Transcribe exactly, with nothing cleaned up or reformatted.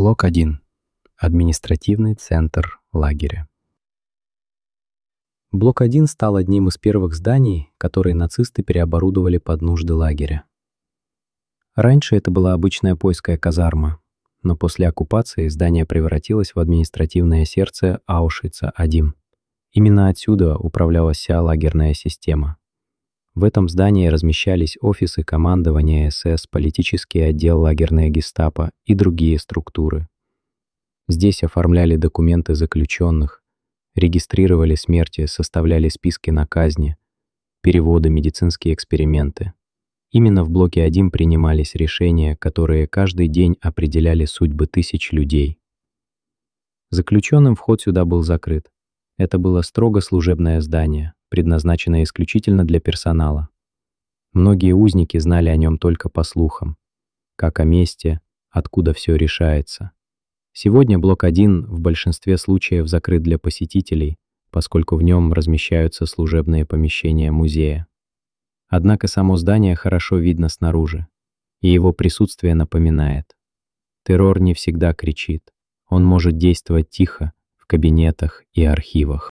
Блок один. Административный центр лагеря. Блок один стал одним из первых зданий, которые нацисты переоборудовали под нужды лагеря. Раньше это была обычная польская казарма, но после оккупации здание превратилось в административное сердце Аушвица-один. Именно отсюда управлялась вся лагерная система. В этом здании размещались офисы командования СС, политический отдел лагерной гестапо и другие структуры. Здесь оформляли документы заключенных, регистрировали смерти, составляли списки на казни, переводы, медицинские эксперименты. Именно в блоке один принимались решения, которые каждый день определяли судьбы тысяч людей. Заключенным вход сюда был закрыт. Это было строго служебное здание, предназначенное исключительно для персонала. Многие узники знали о нем только по слухам, как о месте, откуда все решается. Сегодня блок один в большинстве случаев закрыт для посетителей, поскольку в нем размещаются служебные помещения музея. Однако само здание хорошо видно снаружи, и его присутствие напоминает: террор не всегда кричит, он может действовать тихо в кабинетах и архивах.